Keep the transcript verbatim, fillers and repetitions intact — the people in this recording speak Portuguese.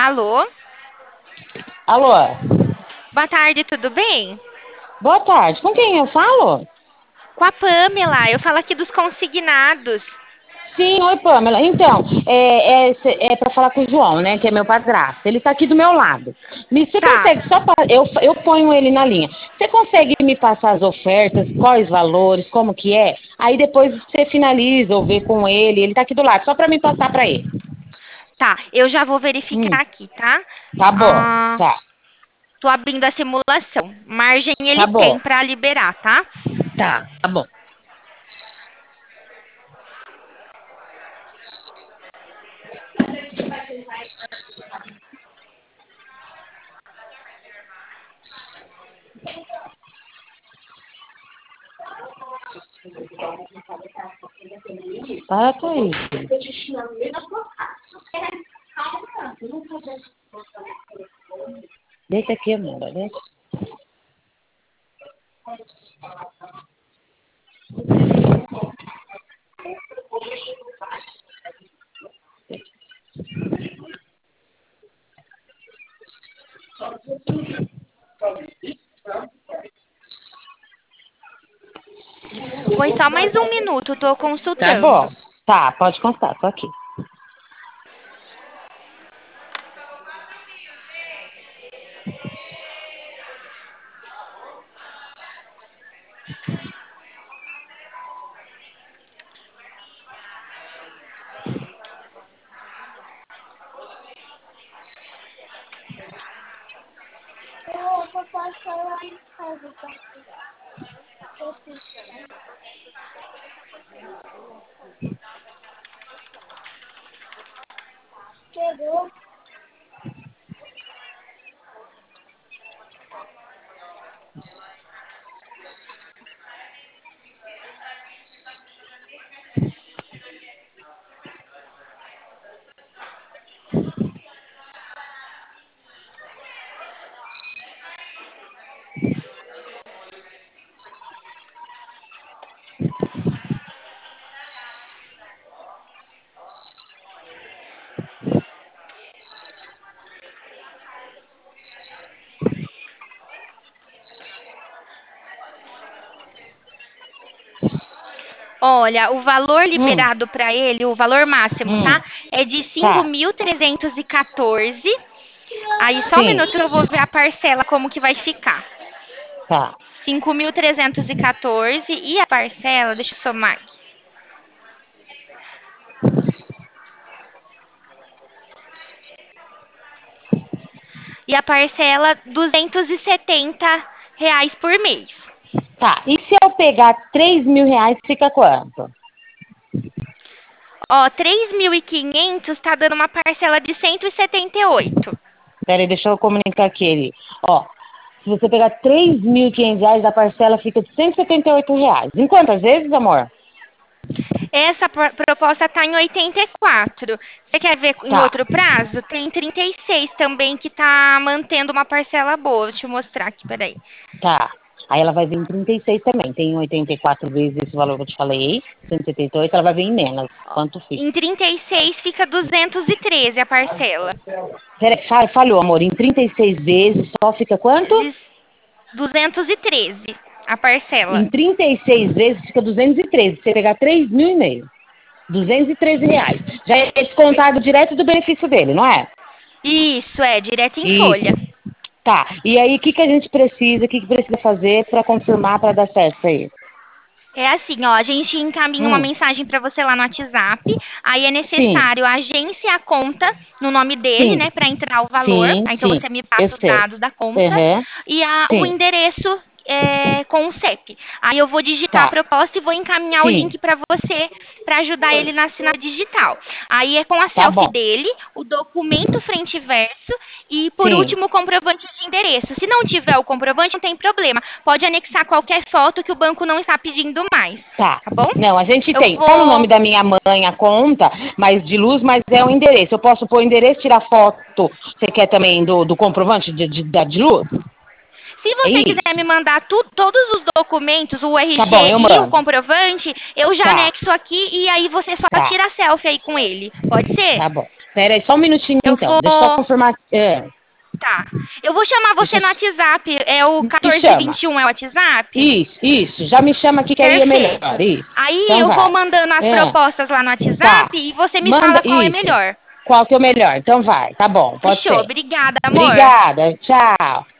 Alô? Alô? Boa tarde, tudo bem? Boa tarde. Com quem eu falo? Com a Pamela, eu falo aqui dos consignados. Sim, oi, Pamela. Então, é, é, cê- é para falar com o João, né? Que é meu padrasto. Ele tá aqui do meu lado. Me, você Tá, consegue só pa- eu, eu ponho ele na linha. Você consegue me passar as ofertas, quais valores, como que é? Aí depois você finaliza ou vê com ele. Ele tá aqui do lado, só para me passar para ele. tá. Eu já vou Hum, verificar aqui, tá? tá bom. Ah, Tá. tô abrindo a simulação. Margem ele Tá tem bom. para liberar, tá? Tá. Tá bom. Para com isso. Deita aqui, amor. Deita. Foi só mais um minuto, tô Tá bom. consultando. Tá, pode constar, tô aqui. Olha, o valor Hum, liberado para ele, o valor máximo, hum, tá? É de cinco tá, mil trezentos e quatorze. Aí só um sim, minuto eu vou ver a parcela como que vai ficar. tá, Cinco mil trezentos e quatorze e a parcela, deixa eu somar aqui. E a parcela, duzentos e setenta reais por mês. tá. E se eu pegar três mil reais, fica quanto? Ó, três mil e quinhentos tá dando uma parcela de cento e setenta e oito. Peraí, deixa eu comunicar aqui. Ele. Ó, se você pegar três mil e quinhentos reais, a parcela fica de cento e setenta e oito reais. Em quantas vezes, amor? Essa pro- proposta tá em oitenta e quatro. Você quer ver em Tá, outro prazo? Tem trinta e seis também que tá mantendo uma parcela boa. Deixa eu mostrar aqui, peraí. tá. Aí ela vai vir em trinta e seis também. Tem oitenta e quatro vezes esse valor que eu te falei. cento e setenta e oito, ela vai vir em menos. Ó, Quanto fica? em trinta e seis fica duzentos e treze a parcela. Peraí, fa- falhou, amor. Em trinta e seis vezes só fica quanto? De duzentos e treze a parcela. Em trinta e seis vezes fica duzentos e treze. Se você pegar três mil e meio. duzentos e treze reais. Já é descontado direto do benefício dele, não é? Isso, é, direto em Isso. folha. Tá. E aí, o que, que a gente precisa, o que, que precisa fazer para confirmar, para dar certo isso aí? É assim, ó, a gente encaminha uma Hum. mensagem para você lá no WhatsApp. Aí é Sim, necessário a agência e a conta no nome dele, sim, né, para entrar o valor. sim, Aí, então sim. você me Eu passa os sei. dados da conta Uhum. e a- o Sim. endereço é, com o C E P. Aí eu vou digitar a Tá. proposta e vou encaminhar o Sim. link para você para ajudar ele na assinatura digital. Aí é com a Tá selfie bom. dele, o documento frente e verso e, por Sim. último, o comprovante de endereço. Se não tiver o comprovante, não tem problema. Pode anexar qualquer foto que o banco não está pedindo mais. Tá. Tá bom? Não, a gente Eu tem. Tá no nome vou. da minha mãe a conta, mas de luz, mas é o endereço. Eu posso pôr o endereço, tirar foto. Você quer também do, do comprovante de, de, da- de luz? Se É você quiser isso? me mandar tu- todos os documentos, o Tá bom, R G eu e o mando. comprovante, eu já Tá, anexo aqui e aí você só tá, tira a selfie aí com ele. Pode ser? tá bom. Pera aí, só um minutinho Eu então. vou... Deixa eu só confirmar. É. Tá. Eu vou chamar você Deixa no eu... WhatsApp. É o Me quatorze chama. vinte e um é o WhatsApp? Isso, isso. Já me chama aqui que aí é melhor. Perfeito. Isso. Aí Então eu vou vai. mandando as É. propostas lá no WhatsApp Tá. e você me Manda fala qual é isso. melhor. Qual que é o melhor? Então vai. Tá bom, pode Fechou. ser. Obrigada, amor. Obrigada. Tchau.